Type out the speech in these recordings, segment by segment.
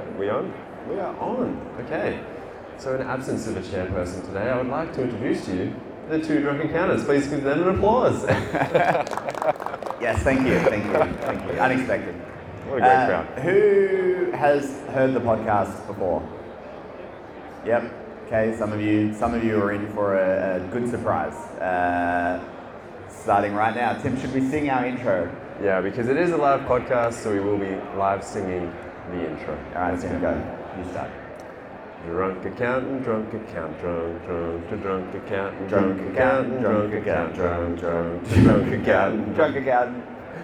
We on? We are on. Okay. So in absence of a chairperson today, I would like to introduce to you the two drunk encounters. Please give them an applause. Yes, thank you. Unexpected. What a great crowd. Who has heard the podcast before? Yep. Okay, some of you are in for a good surprise. Starting right now. Tim, should we sing our intro? Yeah, because it is a live podcast, so we will be live singing the intro. All right, Tim, go. You start. Drunk accountant, drunk accountant, drunk accountant, Drunk accountant, drunk accountant, drunk accountant, drunk accountant.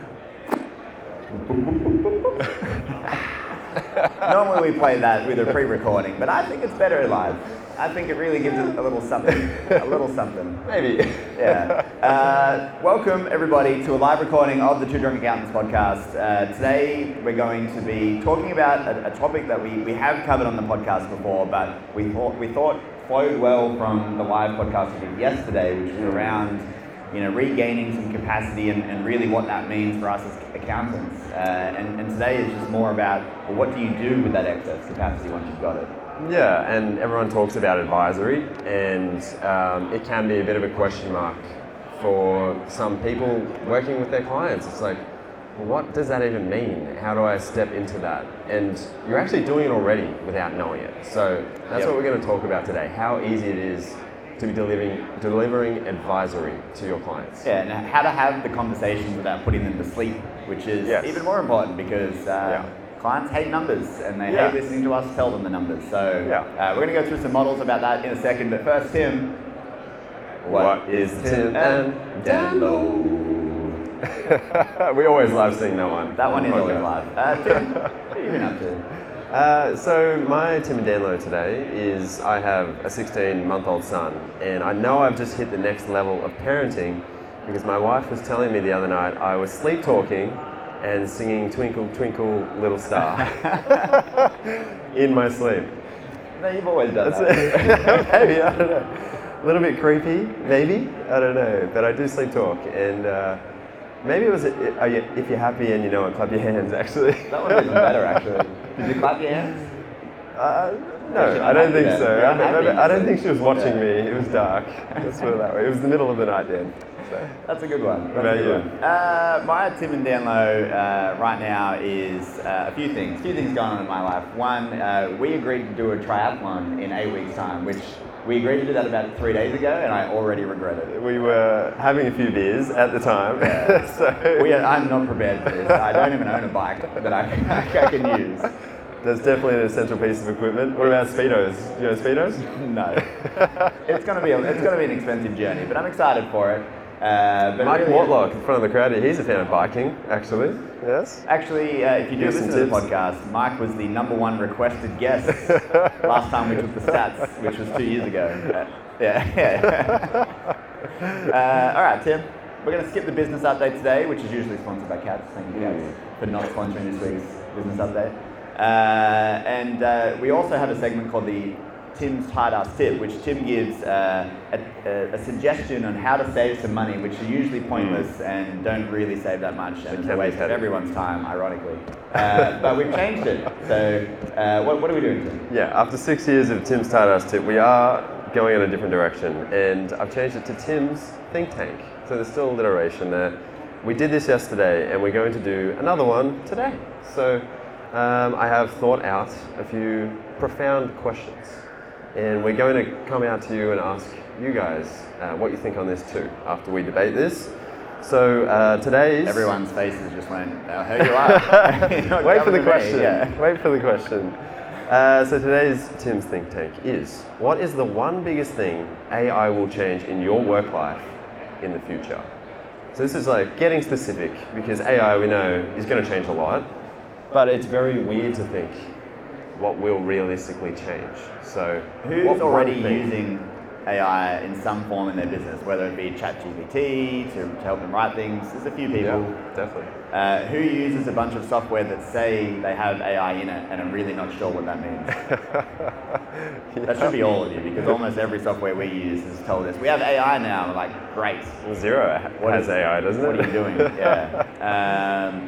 Normally we play that with a pre-recording, but I think it's better live. I think it really gives it a little something. Maybe. Yeah. Welcome everybody to a live recording of the Two Drunk Accountants podcast. Today we're going to be talking about a topic that we have covered on the podcast before, but we thought flowed well from the live podcast we did yesterday, which was around regaining some capacity and really what that means for us as accountants. And today is just more about, well, what do you do with that excess capacity once you've got it? Yeah, and everyone talks about advisory, and it can be a bit of a question mark for some people working with their clients. It's like, well, what does that even mean? How do I step into that? And you're actually doing it already without knowing it. So that's what we're going to talk about today, how easy it is to be delivering advisory to your clients. Yeah, and how to have the conversations without putting them to sleep, which is even more important because clients hate numbers and they hate listening to us tell them the numbers. So we're going to go through some models about that in a second. But first, Tim, what is Tim and Download? We always love seeing that one. That one is always live. Tim, what have you been up to? So my Tim and Download today is I have a 16-month-old son, and I know I've just hit the next level of parenting because my wife was telling me the other night I was sleep talking and singing Twinkle Twinkle Little Star in my sleep. No, you've always done that. Maybe, I don't know. A little bit creepy, maybe, I don't know, but I do sleep talk, and maybe it was if you're happy and you know it, clap your hands, actually. That was even better, actually. Did you clap your hands? No, I don't think so. I don't think she was watching me. It was dark. Let's put it that way. It was the middle of the night then. So. That's a good one. What about you? My Tim and Download right now is a few things going on in my life. One, we agreed to do a triathlon in 8 weeks' time, which we agreed to do that about 3 days ago, and I already regret it. We were having a few beers at the time. Yeah. I'm not prepared for this. I don't even own a bike that I can use. That's definitely an essential piece of equipment. What about Speedos? Do you know Speedos? No. It's going to be an expensive journey, but I'm excited for it. Mike really Mortlock in front of the crowd here, he's a fan of biking, actually. Yes? Actually, if you do listen to the podcast, Mike was the #1 requested guest last time we took the stats, which was 2 years ago. All right, Tim. We're going to skip the business update today, which is usually sponsored by Cats. Thank you, Cats, for not sponsoring this week's business update. And we also have a segment called the Tim's Tight Ass Tip, which Tim gives a suggestion on how to save some money, which are usually pointless and don't really save that much, and it's a waste of everyone's time, ironically. But we've changed it. So what are we doing, Tim? Yeah, after 6 years of Tim's Tight Ass Tip, we are going in a different direction, and I've changed it to Tim's Think Tank. So there's still alliteration there. We did this yesterday, and we're going to do another one today. So I have thought out a few profound questions. And we're going to come out to you and ask you guys what you think on this too, after we debate this. So today's... Everyone's faces just went, here you are. Wait for the question. Wait for the question. So today's Tim's Think Tank is, what is the one biggest thing AI will change in your work life in the future? So this is like getting specific, because AI, we know, is going to change a lot, but it's very weird to think what will realistically change. So who's already using AI in some form in their business, whether it be ChatGPT to help them write things? There's a few people. Yeah, definitely. Who uses a bunch of software that say they have AI in it and are really not sure what that means? That should be all of you, because almost every software we use has told us, we have AI now. We're like, great. Xero has AI, doesn't it? What are you doing? Yeah.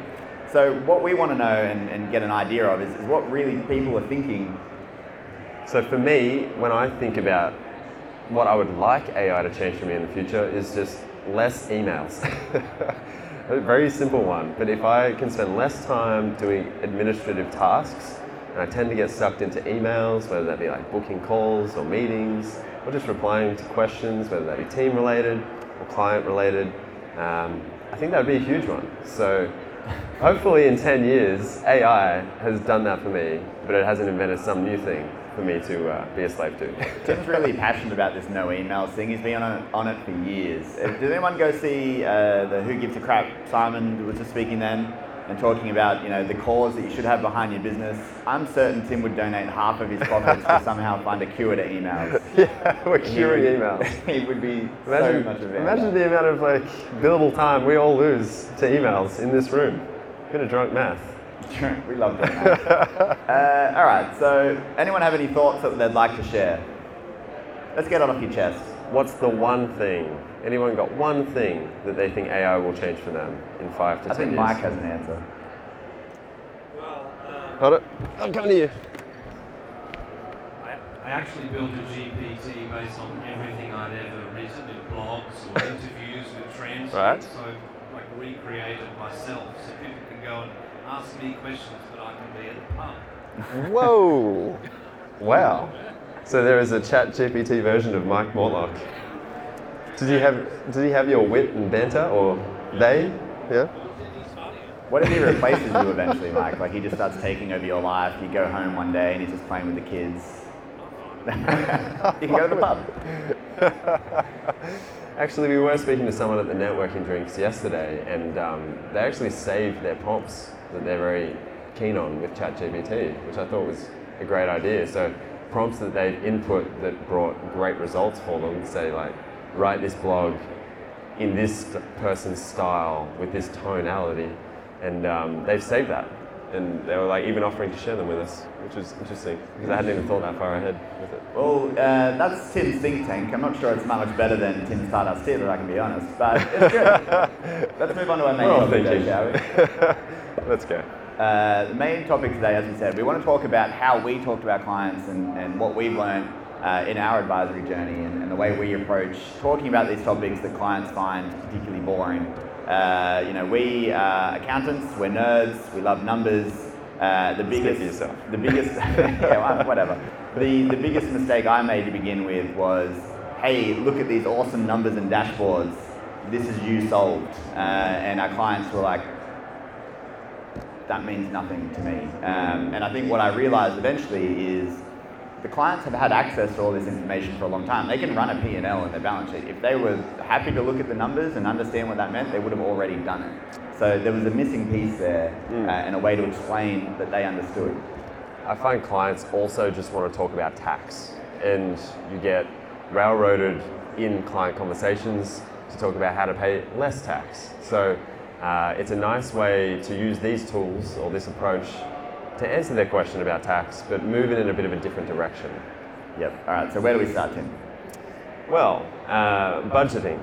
So what we want to know and get an idea of is what really people are thinking. So for me, when I think about what I would like AI to change for me in the future is just less emails. A very simple one, but if I can spend less time doing administrative tasks, and I tend to get sucked into emails, whether that be like booking calls or meetings, or just replying to questions, whether that be team related or client related, I think that would be a huge one. So hopefully in 10 years, AI has done that for me, but it hasn't invented some new thing for me to be a slave to. Tim's really passionate about this no emails thing. He's been on it for years. Did anyone go see the Who Gives a Crap? Simon was just speaking then and talking about the cause that you should have behind your business. I'm certain Tim would donate half of his profits to somehow find a cure to emails. Yeah, we're curing emails. He would be so much of it. Imagine the amount of billable time we all lose to emails in this room. Bit of drunk math. We love doing that. All right, so anyone have any thoughts that they'd like to share? Let's get it off your chest. What's the one thing? Anyone got one thing that they think AI will change for them in 5 to 10 years? I think Mike has an answer. Well, hold it. I'm coming to you. I actually built a GPT based on everything I'd ever written in blogs or interviews with transcripts. Right. So I recreated myself so people can go and ask me questions, but I can be at the pub. Whoa! Wow. So there is a ChatGPT version of Mike Mortlock. Did he have your wit and banter, or they? Yeah. What if he replaces you eventually, Mike? Like he just starts taking over your life. You go home one day and he's just playing with the kids. You can go to the pub. Actually, we were speaking to someone at the networking drinks yesterday, and they actually saved their prompts that they're very keen on with ChatGPT, which I thought was a great idea. So prompts that they've input that brought great results for them, say like, write this blog in this person's style with this tonality, and they've saved that. And they were like even offering to share them with us, which was interesting because I hadn't even thought that far ahead with it. Well, that's Tim's think tank. I'm not sure it's much better than Tim's Stardust Tip, if I can be honest, but it's good. Let's move on to our main topic today, shall we? Let's go. The main topic today, as we said, we want to talk about how we talk to our clients and what we've learned in our advisory journey and the way we approach talking about these topics that clients find particularly boring. We are accountants, we're nerds, we love numbers. The biggest, yeah, whatever. The biggest mistake I made to begin with was, hey, look at these awesome numbers and dashboards. This is you solved. And our clients were like, that means nothing to me. And I think what I realized eventually is the clients have had access to all this information for a long time. They can run a P&L in their balance sheet. If they were happy to look at the numbers and understand what that meant, they would have already done it. So there was a missing piece there and a way to explain that they understood. I find clients also just want to talk about tax, and you get railroaded in client conversations to talk about how to pay less tax. So it's a nice way to use these tools or this approach to answer their question about tax, but move it in a bit of a different direction. Yep. All right. So where do we start, Tim? Well, budgeting.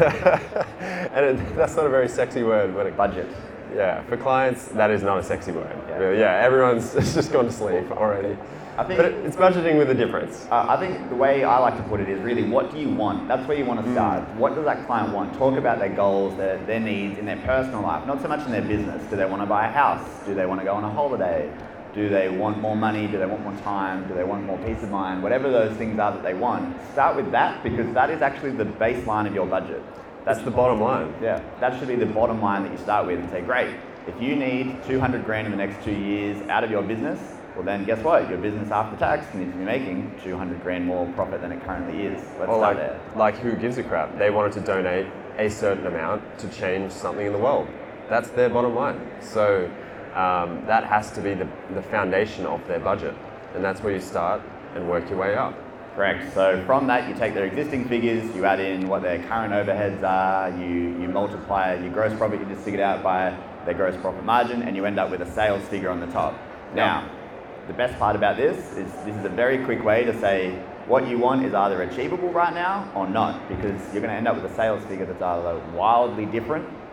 And that's not a very sexy word. But Budget. Yeah, for clients, that is not a sexy word. Yeah. Really, yeah, everyone's just gone to sleep already. But it's budgeting with a difference. I think the way I like to put it is really, what do you want? That's where you want to start. What does that client want? Talk about their goals, their needs in their personal life, not so much in their business. Do they want to buy a house? Do they want to go on a holiday? Do they want more money? Do they want more time? Do they want more peace of mind? Whatever those things are that they want, start with that, because that is actually the baseline of your budget. That's the bottom line. Yeah, that should be the bottom line that you start with and say, great, if you need 200 grand in the next 2 years out of your business, well then guess what? Your business after tax needs to be making 200 grand more profit than it currently is. Let's start there. Like Who Gives a Crap? They wanted to donate a certain amount to change something in the world. That's their bottom line. So that has to be the foundation of their budget. And that's where you start and work your way up. Correct. So from that, you take their existing figures, you add in what their current overheads are, you multiply your gross profit you just figured out by their gross profit margin, and you end up with a sales figure on the top. Now, the best part about this is a very quick way to say what you want is either achievable right now or not, because you're going to end up with a sales figure that's either wildly different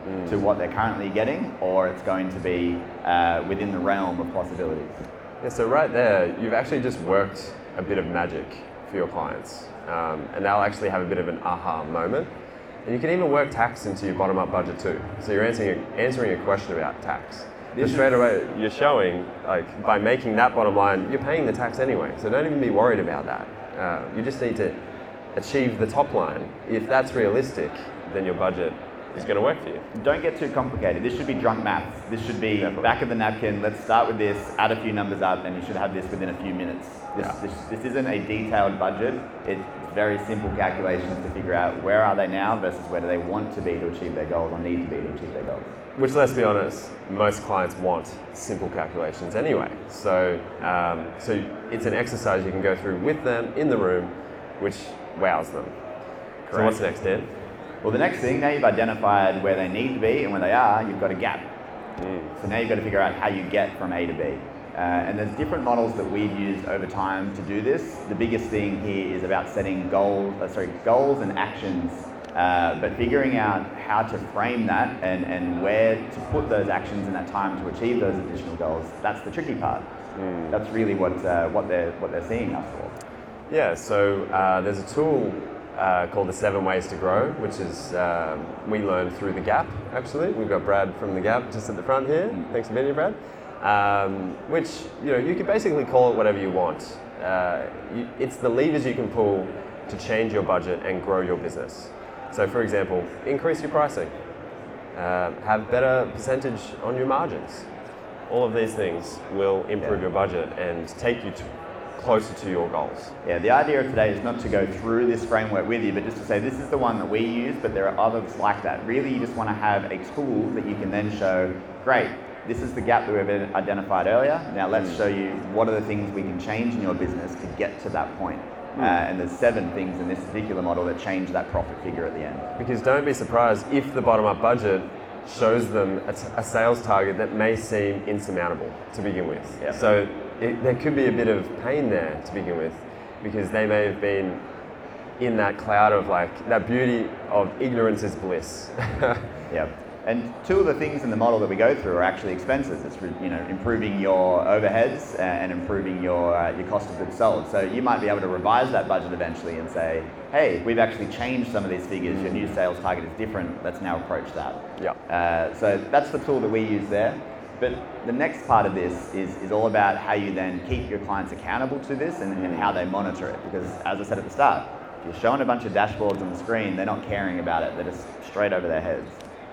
to what they're currently getting, or it's going to be within the realm of possibilities. Yeah, so right there, you've actually just worked a bit of magic for your clients. And they'll actually have a bit of an aha moment. And you can even work tax into your bottom-up budget too. So you're answering a question about tax. But straight away, you're showing, like, by making that bottom line, you're paying the tax anyway. So don't even be worried about that. You just need to achieve the top line. If that's realistic, then your budget is going to work for you. Don't get too complicated. This should be drunk maths. This should be back of the napkin. Let's start with this, add a few numbers up, and you should have this within a few minutes. This isn't a detailed budget. It's very simple calculations to figure out where are they now versus where do they want to be to achieve their goals or need to be to achieve their goals. Which, let's be honest, most clients want simple calculations anyway. So it's an exercise you can go through with them in the room, which wows them. Correct. So what's next, Dan? Well, the next thing, now you've identified where they need to be and where they are, you've got a gap. So now you've got to figure out how you get from A to B. And there's different models that we've used over time to do this. The biggest thing here is about setting goals and actions, but figuring out how to frame that and where to put those actions in that time to achieve those additional goals. That's the tricky part. That's really what they're seeing us for. Yeah, so there's a tool called the 7 Ways to Grow, which is we learned through the Gap. Actually, we've got Brad from the Gap just at the front here. Thanks for being here, Brad. Which you can basically call it whatever you want. It's the levers you can pull to change your budget and grow your business. So, for example, increase your pricing, have better percentage on your margins. All of these things will improve your budget and take you closer to your goals. Yeah, the idea of today is not to go through this framework with you, but just to say this is the one that we use, but there are others like that. Really, you just want to have a tool that you can then show, great, this is the gap that we've identified earlier. Now let's show you what are the things we can change in your business to get to that point. And there's 7 things in this particular model that change that profit figure at the end. Because don't be surprised if the bottom-up budget shows them a sales target that may seem insurmountable to begin with. Yep. So there could be a bit of pain there to begin with, because they may have been in that cloud of that beauty of ignorance is bliss. Yep. And 2 of the things in the model that we go through are actually expenses. It's improving your overheads and improving your cost of goods sold. So you might be able to revise that budget eventually and say, hey, we've actually changed some of these figures. Your new sales target is different. Let's now approach that. Yeah. So that's the tool that we use there. But the next part of this is all about how you then keep your clients accountable to this and how they monitor it. Because as I said at the start, if you're showing a bunch of dashboards on the screen, they're not caring about it. They're just straight over their heads.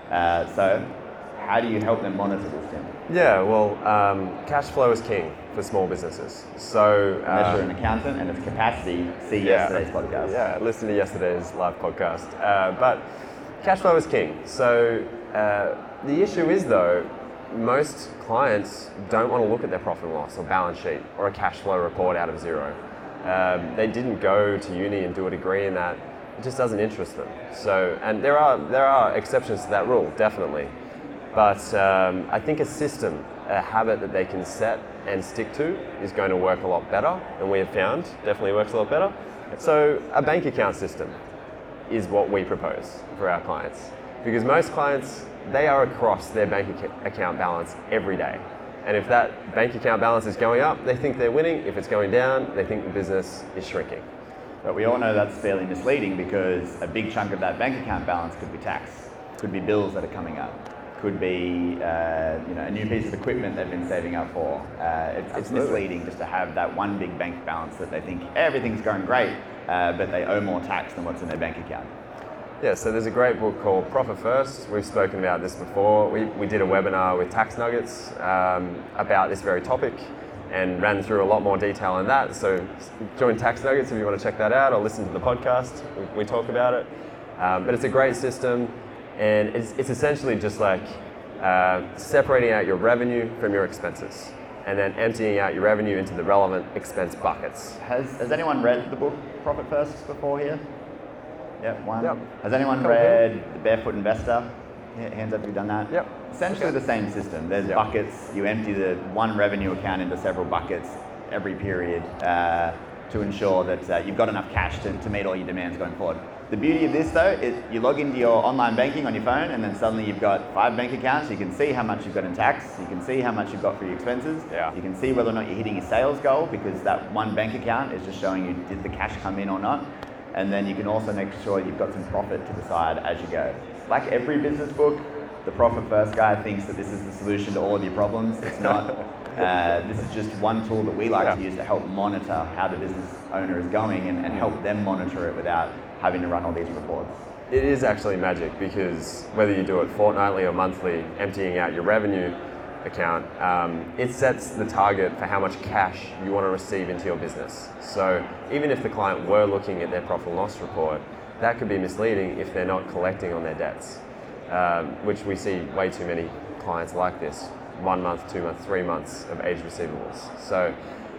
So how do you help them monitor this, Tim? Yeah, well, cash flow is king for small businesses. So unless you're an accountant and it's capacity, see yesterday's podcast. Yeah, listen to yesterday's live podcast. But cash flow is king. So the issue is, though, most clients don't want to look at their profit and loss or balance sheet or a cash flow report out of zero. They didn't go to uni and do a degree in that. It just doesn't interest them. So, and there are exceptions to that rule, definitely. But I think a system, a habit that they can set and stick to is going to work a lot better, and we have found definitely works a lot better. So a bank account system is what we propose for our clients, because most clients, they are across their bank account balance every day. And if that bank account balance is going up, they think they're winning. If it's going down, they think the business is shrinking. But we all know that's fairly misleading, because a big chunk of that bank account balance could be tax, could be bills that are coming up, could be a new piece of equipment they've been saving up for. It's misleading just to have that one big bank balance that they think everything's going great, but they owe more tax than what's in their bank account. Yeah, so there's a great book called Profit First. We've spoken about this before. We did a webinar with Tax Nuggets about this very topic and ran through a lot more detail on that. So join Tax Nuggets if you want to check that out, or listen to the podcast. We talk about it. But it's a great system, and it's essentially just like separating out your revenue from your expenses, and then emptying out your revenue into the relevant expense buckets. Has anyone read the book Profit First before here? Yep, one. Yep. Has anyone read The Barefoot Investor? Hands up if you've done that? Yep. Essentially the same system. There's buckets. You empty the one revenue account into several buckets every period to ensure that you've got enough cash to meet all your demands going forward. The beauty of this though is you log into your online banking on your phone and then suddenly you've got 5 bank accounts. You can see how much you've got in tax. You can see how much you've got for your expenses. Yeah. You can see whether or not you're hitting your sales goal because that one bank account is just showing you did the cash come in or not. And then you can also make sure you've got some profit to the side as you go. Like every business book, the profit first guy thinks that this is the solution to all of your problems. It's not. This is just one tool that we like to use to help monitor how the business owner is going and help them monitor it without having to run all these reports. It is actually magic because whether you do it fortnightly or monthly, emptying out your revenue account, it sets the target for how much cash you want to receive into your business. So even if the client were looking at their profit and loss report, that could be misleading if they're not collecting on their debts, which we see way too many clients like this. 1 month, 2 months, 3 months of aged receivables. So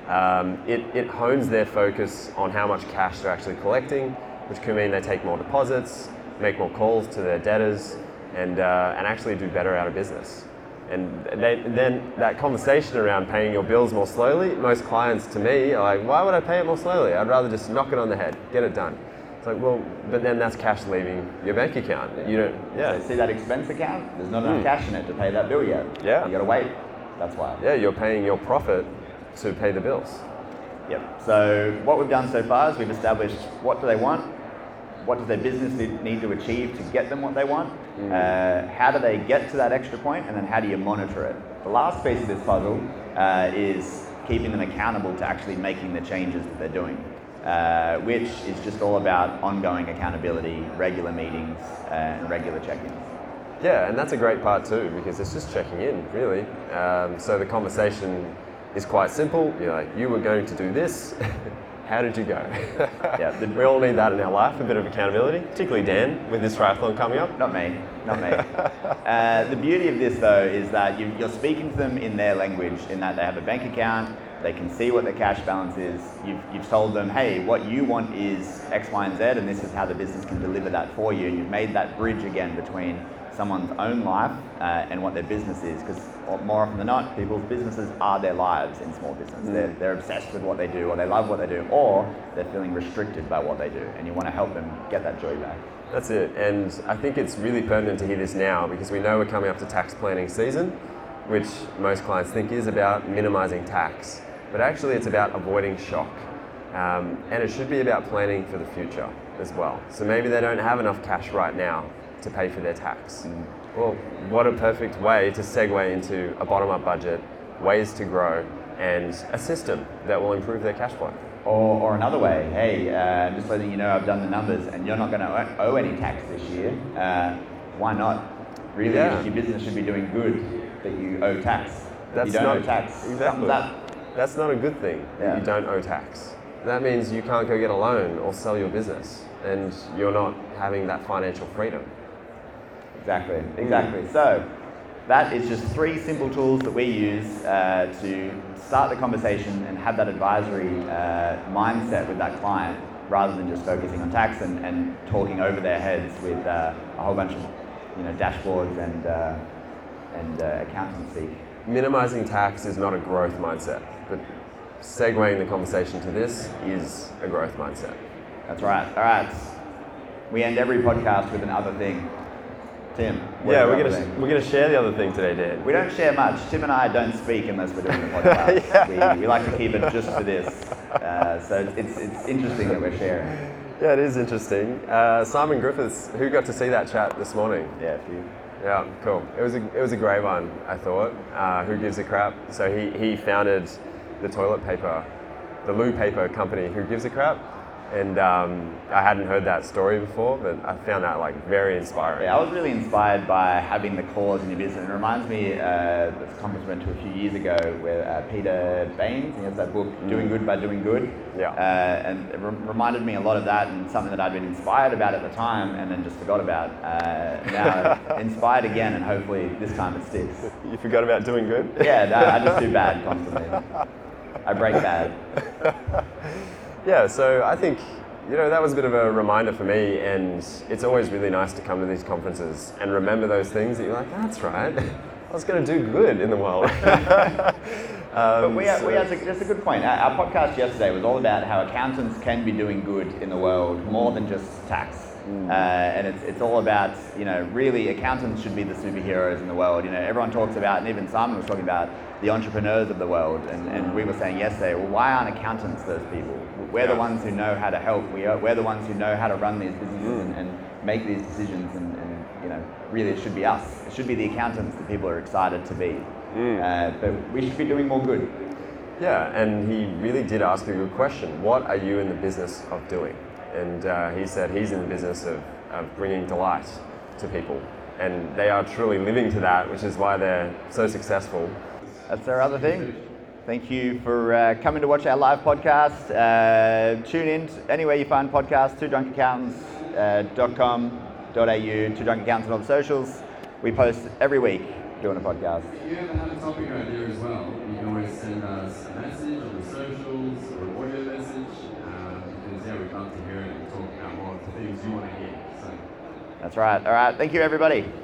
it hones their focus on how much cash they're actually collecting, which could mean they take more deposits, make more calls to their debtors, and actually do better out of business. And then that conversation around paying your bills more slowly, most clients to me are like, why would I pay it more slowly? I'd rather just knock it on the head, get it done. It's like, well, but then that's cash leaving your bank account. You don't, So see that expense account? There's not enough cash in it to pay that bill yet. Yeah. You gotta wait. That's why. Yeah, you're paying your profit to pay the bills. Yep. So what we've done so far is we've established what do they want, what does their business need to achieve to get them what they want, how do they get to that extra point, and then how do you monitor it. The last piece of this puzzle is keeping them accountable to actually making the changes that they're doing, which is just all about ongoing accountability, regular meetings, and regular check-ins. Yeah, and that's a great part too, because it's just checking in, really. So the conversation is quite simple. You're like, you were going to do this. How did you go? Yeah, we all need that in our life, a bit of accountability, particularly Dan with this triathlon coming up. Not me. The beauty of this though is that you're speaking to them in their language, in that they have a bank account, they can see what their cash balance is. You've told them, hey, what you want is X, Y, and Z, and this is how the business can deliver that for you. And you've made that bridge again between someone's own life and what their business is, because more often than not, people's businesses are their lives in small business. They're obsessed with what they do, or they love what they do, or they're feeling restricted by what they do, and you want to help them get that joy back. That's it, and I think it's really pertinent to hear this now because we know we're coming up to tax planning season, which most clients think is about minimizing tax, but actually it's about avoiding shock. And it should be about planning for the future as well. So maybe they don't have enough cash right now to pay for their tax. Well, what a perfect way to segue into a bottom-up budget, ways to grow, and a system that will improve their cash flow. Or another way, hey, just letting you know I've done the numbers and you're not going to owe any tax this year. Why not? Really, your business should be doing good that you owe tax. You don't owe tax. Exactly. That's not a good thing that you don't owe tax. That means you can't go get a loan or sell your business, and you're not having that financial freedom. Exactly. So that is just 3 simple tools that we use to start the conversation and have that advisory mindset with that client, rather than just focusing on tax and talking over their heads with a whole bunch of dashboards and accountancy. Minimizing tax is not a growth mindset, but segueing the conversation to this is a growth mindset. That's right. All right. We end every podcast with another thing. Tim. Yeah, we're gonna share the other thing today, Dan. We don't share much. Tim and I don't speak unless we're doing the podcast. We like to keep it just for this. So it's interesting that we're sharing. Yeah, it is interesting. Simon Griffiths, who got to see that chat this morning? Yeah, a few. Yeah, cool. It was a great one, I thought. Who gives a crap? So he founded the toilet paper, the loo paper company, Who Gives a Crap. And I hadn't heard that story before, but I found that very inspiring. Yeah, I was really inspired by having the cause in your business. It reminds me of a conference we went to a few years ago where Peter Baines, he has that book, Doing Good by Doing Good. Yeah. And it reminded me a lot of that, and something that I'd been inspired about at the time and then just forgot about. Now inspired again, and hopefully this time it sticks. You forgot about doing good? Yeah, no, I just do bad constantly. I break bad. Yeah, so I think, that was a bit of a reminder for me, and it's always really nice to come to these conferences and remember those things that you're like, that's right, I was going to do good in the world. But that's a good point. Our podcast yesterday was all about how accountants can be doing good in the world more than just tax. And it's all about, really accountants should be the superheroes in the world. Everyone talks about, and even Simon was talking about the entrepreneurs of the world, and we were saying yesterday, well, why aren't accountants those people? We're the ones who know how to help. We're the ones who know how to run these businesses and make these decisions, and really it should be us. It should be the accountants that people are excited to be. But we should be doing more good. Yeah, and he really did ask a good question. What are you in the business of doing? And he said he's in the business of bringing delight to people. And they are truly living to that, which is why they're so successful. That's our other thing. Thank you for coming to watch our live podcast. Tune in anywhere you find podcasts, twodrunkaccountants.com.au, Two Drunk Accountants on all the socials. We post every week doing a podcast. If you ever have a topic idea as well, you can always send us a message on the socials or an audio message, because we'd love to hear it and talk about more of the things you want to hear. So. That's right. All right. Thank you, everybody.